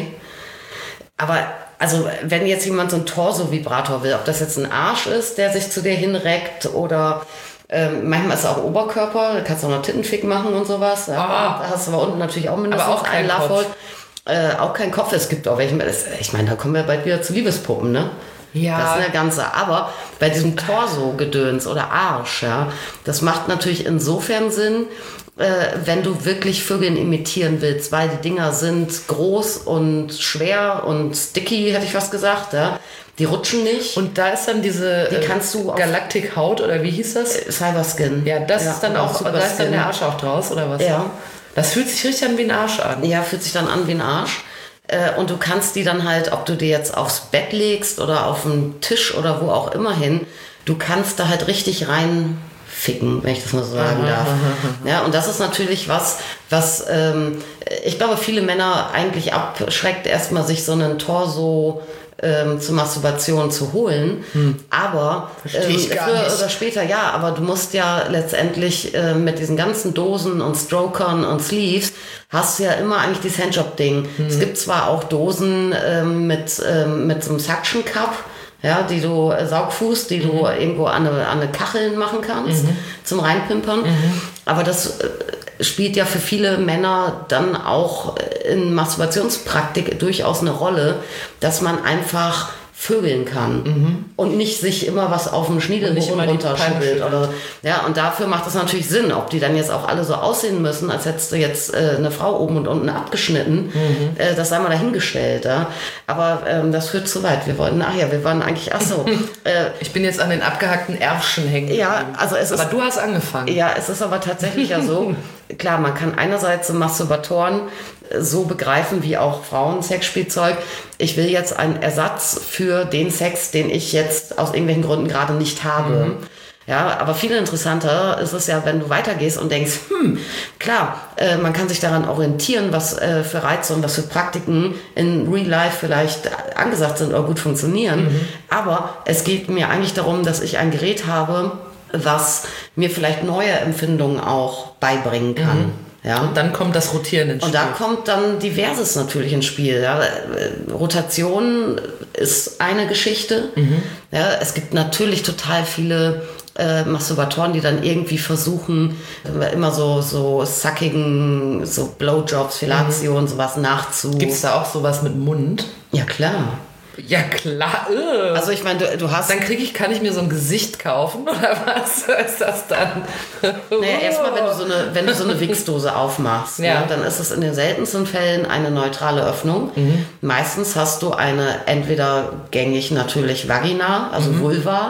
Aber also wenn jetzt jemand so einen Torso-Vibrator will, ob das jetzt ein Arsch ist, der sich zu dir hinreckt oder ähm, manchmal ist es auch Oberkörper, da kannst du auch noch Tittenfick machen und sowas. Ja, Ah. da hast du aber unten natürlich auch mindestens Aber auch kein einen Kopf. Love-Hole. Äh, auch kein Kopf, es gibt auch welche, das- ich meine, da kommen wir bald wieder zu Liebespuppen, ne? Ja. Das ist eine ganze, aber bei diesem Torso-Gedöns oder Arsch, ja, das macht natürlich insofern Sinn, äh, wenn du wirklich Vögeln imitieren willst, weil die Dinger sind groß und schwer und sticky, hätte ich fast gesagt, ja. Die rutschen nicht. Und da ist dann diese Die kannst du auf- Galactic Haut oder wie hieß das? Cyberskin. Ja, das ist dann oder auch, da ist dann Superskin. der Arsch auch draus, oder was? Ja. Das fühlt sich richtig an wie ein Arsch an. Ja, fühlt sich dann an wie ein Arsch. Äh, Und du kannst die dann halt, ob du die jetzt aufs Bett legst oder auf den Tisch oder wo auch immer hin, du kannst da halt richtig reinficken, wenn ich das mal so sagen darf. Ja, und das ist natürlich was, was ähm, ich glaube, viele Männer eigentlich abschreckt, erstmal sich so einen Torso ähm, zur Masturbation zu holen. Aber Versteh ich gar früher nicht. oder später, ja, aber du musst ja letztendlich äh, mit diesen ganzen Dosen und Strokern und Sleeves hast du ja immer eigentlich dieses Handjob-Ding. Es gibt zwar auch Dosen ähm, mit, ähm, mit so einem Suction Cup, ja, die du äh, Saugfuß, die du irgendwo an eine, an eine Kachel machen kannst zum Reinpimpern. Aber das äh, spielt ja für viele Männer dann auch in Masturbationspraktik durchaus eine Rolle, dass man einfach vögeln kann und nicht sich immer was auf dem nicht Schniedelboden immer die runterschüttelt. Peitsche. Oder, ja, und dafür macht es natürlich Sinn, ob die dann jetzt auch alle so aussehen müssen, als hättest du jetzt äh, eine Frau oben und unten abgeschnitten. Äh, das sei mal dahingestellt. Ja? Aber ähm, das führt zu weit. Wir wollten, ach ja, wir waren eigentlich, ach so. äh, Ich bin jetzt an den abgehackten Ärschen hängen. ja, geblieben. also es ist... Aber du hast angefangen. Ja, es ist aber tatsächlich ja so, klar, man kann einerseits so Masturbatoren äh, so begreifen wie auch Frauen-Sexspielzeug. Ich will jetzt einen Ersatz für den Sex, den ich jetzt aus irgendwelchen Gründen gerade nicht habe. Ja, aber viel interessanter ist es ja, wenn du weitergehst und denkst, hm, klar, äh, man kann sich daran orientieren, was äh, für Reize und was für Praktiken in Real Life vielleicht angesagt sind oder gut funktionieren. Aber es geht mir eigentlich darum, dass ich ein Gerät habe, was mir vielleicht neue Empfindungen auch beibringen kann. Ja. Und dann kommt das Rotieren ins Und Spiel. da kommt dann Diverses natürlich ins Spiel. Ja. Äh, Rotation ist eine Geschichte. Ja, es gibt natürlich total viele äh, Masturbatoren, die dann irgendwie versuchen, äh, immer so, so suckigen, so Blowjobs, Fellatio und sowas nachzu... Gibt es da auch sowas mit Mund? Ja, klar. Ja, klar. Ugh. Also ich meine, du, du hast... Dann kriege ich, kann ich mir so ein Gesicht kaufen oder was ist das dann? Naja, erstmal, wenn du so eine, wenn du so eine Wichsdose aufmachst, Ja. ne, dann ist es in den seltensten Fällen eine neutrale Öffnung. Meistens hast du eine entweder gängig natürlich Vagina, also Vulva,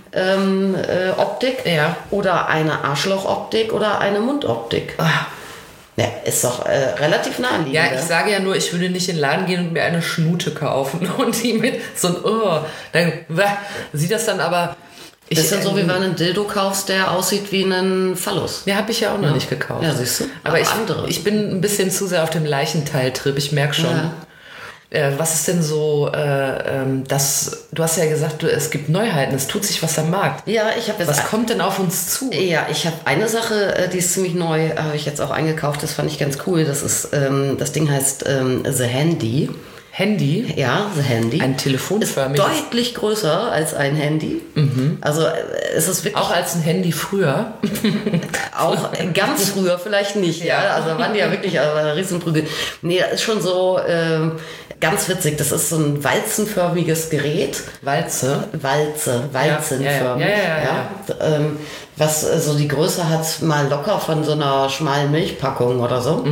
ähm, äh, Optik, Ja. oder eine Arschlochoptik oder eine Mundoptik. Ah. Ja, ist doch äh, relativ naheliegend. Ja, ich sage ja nur, ich würde nicht in den Laden gehen und mir eine Schnute kaufen und die mit so ein, oh, dann wah, sieht das dann aber... Ich, das ist ja so, wie ähm, wenn du einen Dildo kaufst, der aussieht wie ein Phallus. Ja, habe ich ja auch noch nicht gekauft. Ja, siehst du. Aber, Aber ich, andere. ich bin ein bisschen zu sehr auf dem Leichenteil-Trip, ich merke schon. Ja. Äh, was ist denn so, äh, ähm, das, du hast ja gesagt, du, es gibt Neuheiten, es tut sich was am Markt. Ja, ich habe jetzt... Was kommt denn auf uns zu? Ja, ich habe eine Sache, äh, die ist ziemlich neu, habe ich jetzt auch eingekauft, das fand ich ganz cool. Das ist, ähm, das Ding heißt ähm, The Handy. Handy? Ja, The Handy. Ein ist telefonförmiges. deutlich größer als ein Handy. Also äh, es ist wirklich Auch als ein Handy früher. auch ganz früher vielleicht nicht. Ja, Ja. also waren die ja wirklich also, eine Riesenprügel. Nee, das ist schon so ähm, ganz witzig. Das ist so ein walzenförmiges Gerät. Walze. Walze, walzenförmig. Ja, ja, ja, ja, ja. Ähm, was äh, so die Größe hat, mal locker von so einer schmalen Milchpackung oder so.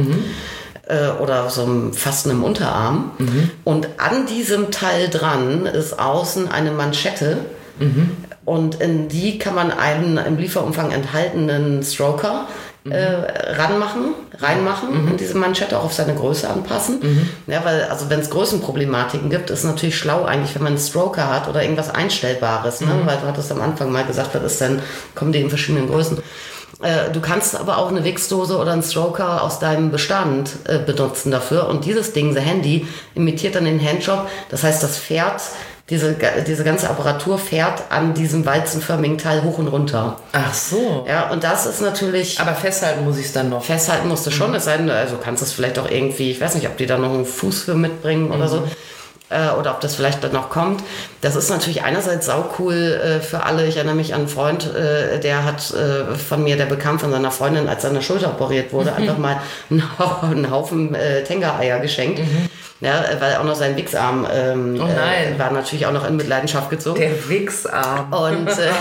Äh, oder so einem, fast einem Unterarm. Und an diesem Teil dran ist außen eine Manschette. Und in die kann man einen im Lieferumfang enthaltenen Stroker mhm. äh, ranmachen, reinmachen, mhm. in diese Manschette auch auf seine Größe anpassen. Mhm. Ja, weil, also wenn es Größenproblematiken gibt, ist natürlich schlau eigentlich, wenn man einen Stroker hat oder irgendwas Einstellbares, mhm. ne? Weil du hattest am Anfang mal gesagt, was ist denn, kommen die in verschiedenen Größen. Äh, du kannst aber auch eine Wichsdose oder einen Stroker aus deinem Bestand äh, benutzen dafür. Und dieses Ding, das Handy, imitiert dann den Handjob. Das heißt, das fährt, diese, diese ganze Apparatur fährt an diesem walzenförmigen Teil hoch und runter. Ach so. Ja, und das ist natürlich... Aber festhalten muss ich es dann noch. Festhalten musst du schon. Mhm. Es sei denn, also kannst du es vielleicht auch irgendwie, ich weiß nicht, ob die da noch einen Fuß für mitbringen mhm. oder so. Oder ob das vielleicht dann noch kommt. Das ist natürlich einerseits saucool äh, für alle. Ich erinnere mich an einen Freund, äh, der hat äh, von mir, der bekam von seiner Freundin, als seine Schulter operiert wurde, mhm. einfach mal einen Haufen äh, Tenga-Eier geschenkt. Mhm. Ja, weil auch noch sein Wichsarm ähm, oh nein. äh, war natürlich auch noch in Mitleidenschaft gezogen. Der Wichsarm. Und äh,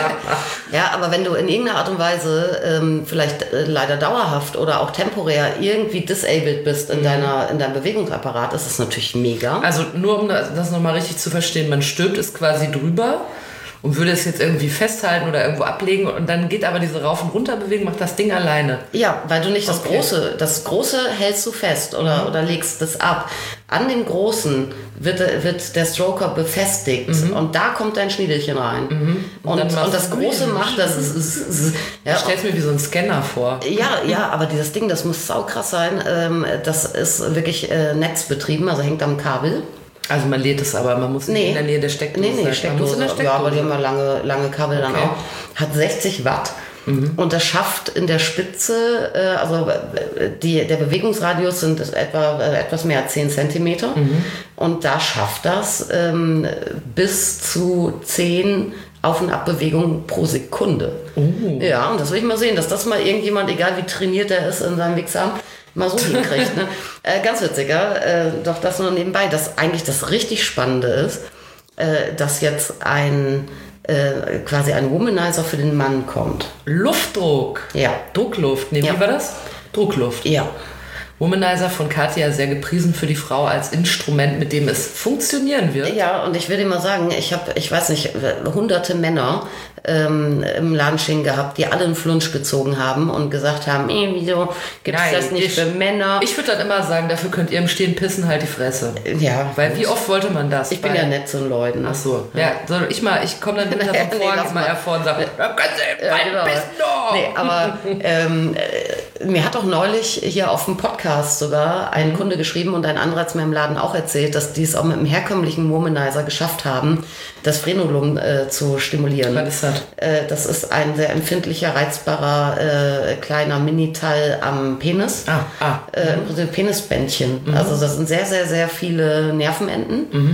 ja, aber wenn du in irgendeiner Art und Weise ähm, vielleicht äh, leider dauerhaft oder auch temporär irgendwie disabled bist in, mhm. deiner, in deinem Bewegungsapparat, ist das natürlich mega. Also nur um das nochmal richtig zu verstehen, man stülpt es quasi drüber und würde es jetzt irgendwie festhalten oder irgendwo ablegen und dann geht aber diese Rauf- und Runterbewegung, macht das Ding alleine. Ja, weil du nicht das okay. Große, das Große hältst du fest oder, mhm. oder legst das ab. An dem Großen wird, wird der Stroker befestigt mhm. und da kommt dein Schniedelchen rein. Mhm. Und, und, und das Große macht das. Ist, ist, ist, ja, ich stell's mir wie so ein Scanner vor. Ja, ja, aber dieses Ding, das muss saukrass sein. Das ist wirklich netzbetrieben, also hängt am Kabel. Also man lädt es aber, man muss nicht nee. in der Nähe der Steckdose sein. Nee, nee, Steckdose. Steckdose. Ja, aber die haben ja lange, lange Kabel okay. dann auch. Hat sechzig Watt. Mhm. Und das schafft in der Spitze, äh, also die, der Bewegungsradius sind etwa äh, etwas mehr als zehn Zentimeter. Mhm. Und da schafft das ähm, bis zu zehn Auf- und Abbewegungen pro Sekunde. Uh. Ja, und das will ich mal sehen, dass das mal irgendjemand, egal wie trainiert er ist in seinem Wichsarm, mal so hinkriegt. Ne? äh, ganz witziger, äh, doch das nur nebenbei, dass eigentlich das richtig Spannende ist, äh, dass jetzt ein äh, quasi ein Womanizer für den Mann kommt. Luftdruck? Ja. Druckluft, nee, ja. wie war das? Druckluft. Ja. Womanizer von Katja, sehr gepriesen für die Frau als Instrument, mit dem es funktionieren wird. Ja, und ich will dir mal sagen, ich habe, ich weiß nicht, hunderte Männer ähm, im Laden stehen gehabt, die alle einen Flunsch gezogen haben und gesagt haben, eh, wieso gibt es das nicht ich, für Männer? Ich würde dann immer sagen, dafür könnt ihr im Stehen pissen, halt die Fresse. Ja. Weil wie oft wollte man das? Ich bin ja nett zu den Leuten. Ach so. Ja, ja soll ich mal, ich komme dann hinter vom Vorhang nee, mal hervor und sage, da können Sie ja, genau. Pissen doch. Nee, aber ähm, mir hat auch neulich hier auf dem Podcast sogar ein Kunde geschrieben und ein anderer hat mir im Laden auch erzählt, dass die es auch mit einem herkömmlichen Womanizer geschafft haben, das Frenulum äh, zu stimulieren. Was ist das? Äh, das ist ein sehr empfindlicher, reizbarer äh, kleiner Miniteil am Penis. Ah, ah. Äh, Im Prinzip Penisbändchen. Mhm. Also das sind sehr, sehr, sehr viele Nervenenden. Mhm.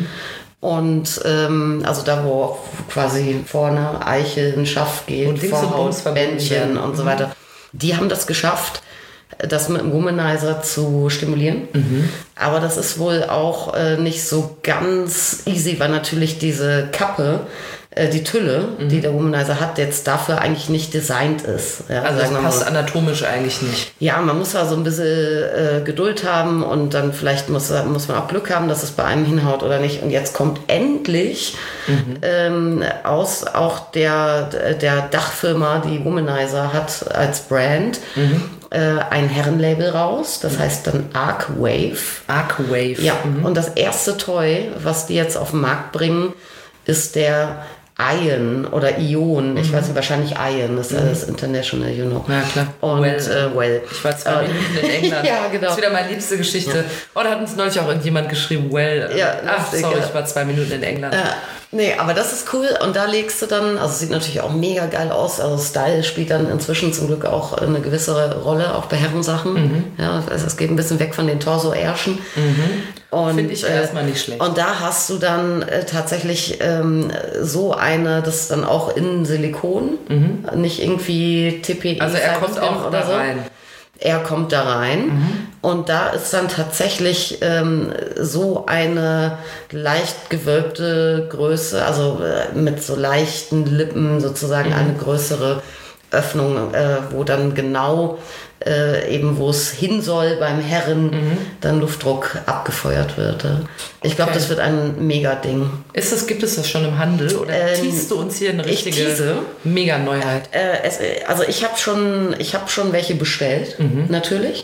Und ähm, also da, wo quasi vorne Eichel, ein Schaft geht, und Vorhaut, Bändchen und so weiter. Die haben das geschafft, das mit dem Womanizer zu stimulieren. Mhm. Aber das ist wohl auch äh, nicht so ganz easy, weil natürlich diese Kappe, äh, die Tülle, mhm. die der Womanizer hat, jetzt dafür eigentlich nicht designt ist. Ja, also das passt mal anatomisch eigentlich nicht. Ja, man muss da so ein bisschen äh, Geduld haben und dann vielleicht muss, muss man auch Glück haben, dass es bei einem hinhaut oder nicht. Und jetzt kommt endlich mhm. ähm, aus auch der, der Dachfirma, die Womanizer hat als Brand, mhm. ein Herrenlabel raus, das heißt dann Arcwave. Arcwave. Ja, mhm. und das erste Toy, was die jetzt auf den Markt bringen, ist der Ion oder Ion, mhm. ich weiß nicht, wahrscheinlich Ion, das ist mhm. das International, you know. Ja, klar. Und well, äh, well. Ich war zwei uh, Minuten in England. Ja, genau. Das ist wieder meine liebste Geschichte. Ja. Oh, da hat uns neulich auch irgendjemand geschrieben, well. Ja, ach, lustig, sorry, ja. ich war zwei Minuten in England. Ja. Nee, aber das ist cool und da legst du dann, also sieht natürlich auch mega geil aus, also Style spielt dann inzwischen zum Glück auch eine gewisse Rolle, auch bei Herrensachen. Mhm. Ja, also es geht ein bisschen weg von den Torso-Ärschen. Mhm. Finde ich äh, erstmal nicht schlecht. Und da hast du dann äh, tatsächlich ähm, so eine, das ist dann auch in Silikon, mhm. nicht irgendwie T P E. Also er kommt auch oder da so. rein. Er kommt da rein mhm. und da ist dann tatsächlich ähm, so eine leicht gewölbte Größe, also äh, mit so leichten Lippen sozusagen mhm. eine größere Öffnung, äh, wo dann genau äh, eben, wo es hin soll beim Herren, mhm. dann Luftdruck abgefeuert wird. Äh. Ich glaube, Okay. das wird ein Mega-Ding. Ist das, gibt es das schon im Handel oder Ähm, teast du uns hier eine ich richtige tease. Mega-Neuheit? Äh, es, also ich habe schon, ich hab schon welche bestellt, Mhm. natürlich.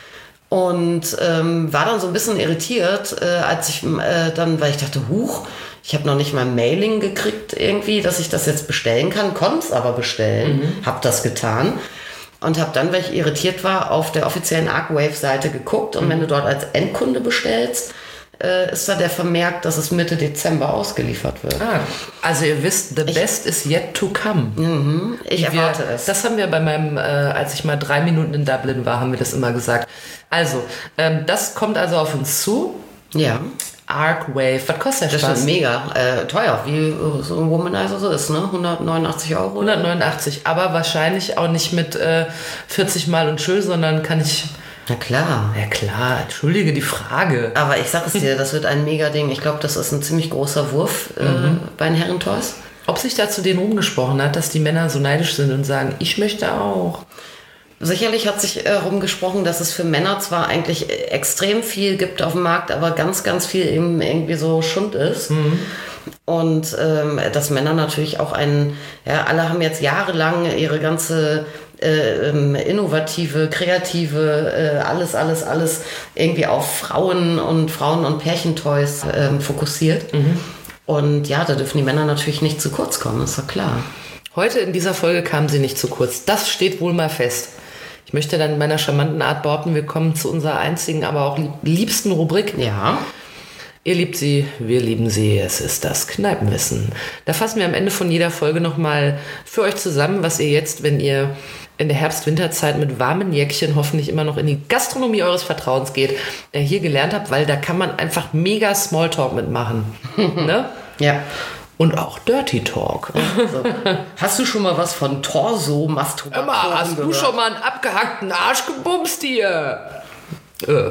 Und ähm, war dann so ein bisschen irritiert, äh, als ich äh, dann, weil ich dachte, huch, ich habe noch nicht mal ein Mailing gekriegt irgendwie, dass ich das jetzt bestellen kann, konnte es aber bestellen, Mhm. habe das getan und habe dann, weil ich irritiert war, auf der offiziellen Arcwave-Seite geguckt und Mhm. wenn du dort als Endkunde bestellst, äh, ist da der Vermerk, dass es Mitte Dezember ausgeliefert wird. Ah, also ihr wisst, the best is yet to come. Ich Wir, erwarte es. das haben wir bei meinem, äh, als ich mal drei Minuten in Dublin war, haben wir das immer gesagt. Also, ähm, das kommt also auf uns zu. Ja. Arcwave, was kostet der Das Spaß? ist mega äh, teuer, wie äh, so ein Womanizer so ist, ne? hundertneunundachtzig Euro. hundertneunundachtzig, aber wahrscheinlich auch nicht mit äh, vierzig Mal und schön, sondern kann ich... Na klar. Ja klar, entschuldige die Frage. Aber ich sag es dir, das wird ein mega Ding. Ich glaube, das ist ein ziemlich großer Wurf äh, Mhm. bei den Herrentoys. Ob sich da zu denen rumgesprochen hat, dass die Männer so neidisch sind und sagen, ich möchte auch. Sicherlich hat sich äh, rumgesprochen, dass es für Männer zwar eigentlich äh, extrem viel gibt auf dem Markt, aber ganz, ganz viel eben irgendwie so Schund ist. Und ähm, dass Männer natürlich auch einen, ja, alle haben jetzt jahrelang ihre ganze äh, ähm, innovative, kreative, äh, alles, alles, alles irgendwie auf Frauen und Frauen- und Pärchentoys ähm, fokussiert. Und ja, da dürfen die Männer natürlich nicht zu kurz kommen, ist doch klar. Heute in dieser Folge kamen sie nicht zu kurz. Das steht wohl mal fest. Ich möchte dann in meiner charmanten Art behaupten, wir kommen zu unserer einzigen, aber auch liebsten Rubrik. Ja. Ihr liebt sie, wir lieben sie. Es ist das Kneipenwissen. Da fassen wir am Ende von jeder Folge nochmal für euch zusammen, was ihr jetzt, wenn ihr in der Herbst-Winterzeit mit warmen Jäckchen hoffentlich immer noch in die Gastronomie eures Vertrauens geht, äh, hier gelernt habt, weil da kann man einfach mega Smalltalk mitmachen. Ne? Ja. Und auch Dirty Talk. So. Hast du schon mal was von Torso-Masturbation Emma, hast du gehört? schon mal einen abgehackten Arsch gebumst hier? Äh.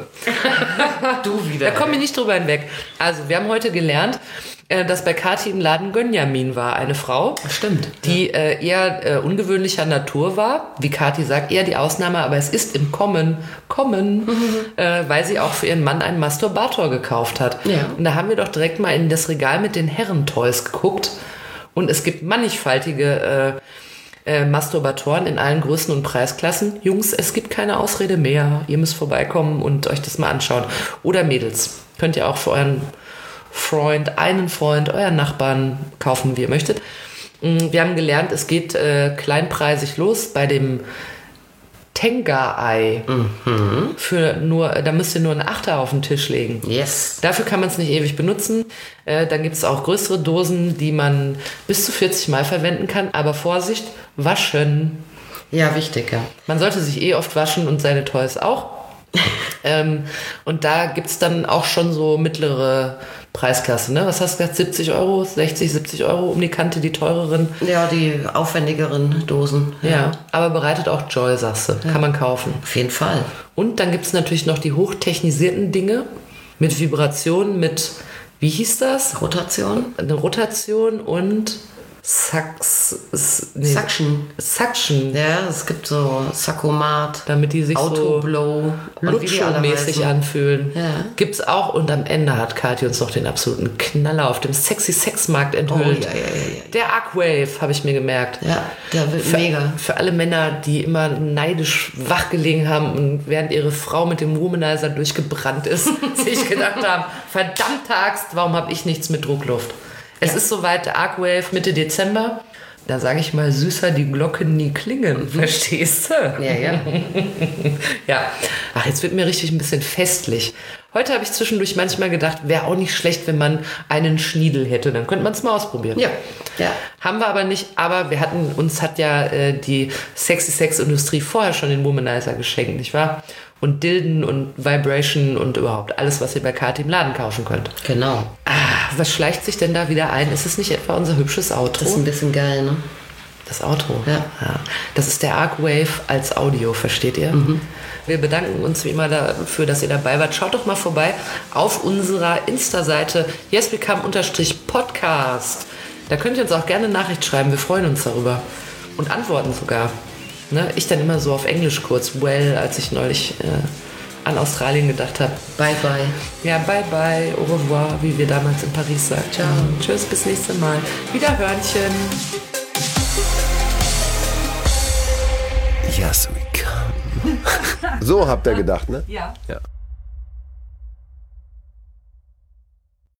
Du wieder. Da komme ich nicht drüber hinweg. Also, wir haben heute gelernt, äh, dass bei Kathi im Laden Gönjamin war, eine Frau, Stimmt. die äh, eher äh, ungewöhnlicher Natur war. Wie Kathi sagt, eher die Ausnahme, aber es ist im Kommen, Kommen, äh, weil sie auch für ihren Mann einen Masturbator gekauft hat. Ja. Und da haben wir doch direkt mal in das Regal mit den Herrentoys geguckt. Und es gibt mannigfaltige äh, äh, Masturbatoren in allen Größen und Preisklassen. Jungs, es gibt keine Ausrede mehr. Ihr müsst vorbeikommen und euch das mal anschauen. Oder Mädels. Könnt ihr auch für euren Freund, einen Freund, euren Nachbarn kaufen, wie ihr möchtet. Wir haben gelernt, es geht äh, kleinpreisig los bei dem Tenga-Ei. Mhm. Für nur, da müsst ihr nur einen Achter auf den Tisch legen. Yes. Dafür kann man es nicht ewig benutzen. Äh, dann gibt es auch größere Dosen, die man bis zu vierzig Mal verwenden kann. Aber Vorsicht, waschen. Ja, wichtig, ja. Man sollte sich eh oft waschen und seine Toys auch. ähm, und da gibt es dann auch schon so mittlere Preisklasse. Ne? Was hast du gesagt? siebzig Euro, sechzig, siebzig Euro um die Kante, die teureren. Ja, die aufwendigeren Dosen. Ja, aber bereitet auch Joy, sagst du. Kann man kaufen. Auf jeden Fall. Und dann gibt es natürlich noch die hochtechnisierten Dinge mit Vibration, mit, wie hieß das? Rotation. Eine Rotation und Sax, nee, Suction. Suction, Ja, es gibt so Sakkomat, damit die sich Autoblow so und wie die alle Lutscho-mäßig heißen. anfühlen. Ja. Gibt's auch und am Ende hat Kathi uns noch den absoluten Knaller auf dem Sexy-Sex-Markt Oh, enthüllt. ja, ja, ja, ja. Der Arcwave, habe ich mir gemerkt. Ja, der wird Für, mega. für alle Männer, die immer neidisch wachgelegen haben und während ihre Frau mit dem Womanizer durchgebrannt ist, sich gedacht haben, verdammte Axt, warum habe ich nichts mit Druckluft? Es Ja. ist soweit, der Arcwave Mitte Dezember. Da sage ich mal, süßer die Glocken nie klingen. Verstehst du? Ja, ja. Ja. Ach, jetzt wird mir richtig ein bisschen festlich. Heute habe ich zwischendurch manchmal gedacht, wäre auch nicht schlecht, wenn man einen Schniedel hätte. Dann könnte man es mal ausprobieren. Ja, ja. Haben wir aber nicht. Aber wir hatten, uns hat ja äh, die Sexy-Sex-Industrie vorher schon den Womanizer geschenkt, nicht wahr? Und Dilden und Vibration und überhaupt alles, was ihr bei Kathi im Laden kaufen könnt. Genau. Ah, was schleicht sich denn da wieder ein? Ist es nicht etwa unser hübsches Outro? Das ist ein bisschen geil, ne? Das Outro. Ja. Das ist der Arcwave als Audio, versteht ihr? Mhm. Wir bedanken uns wie immer dafür, dass ihr dabei wart. Schaut doch mal vorbei auf unserer Insta-Seite yeswecome-podcast. Da könnt ihr uns auch gerne eine Nachricht schreiben. Wir freuen uns darüber. und antworten sogar. Ne? Ich dann immer so auf Englisch kurz, well, als ich neulich äh, an Australien gedacht habe. Bye, bye. Ja, bye, bye, au revoir, wie wir damals in Paris sagten. Ciao. Tschüss, bis nächste Mal. Wieder Hörnchen. Yes, we come. So habt ihr gedacht, ne? Ja. Ja.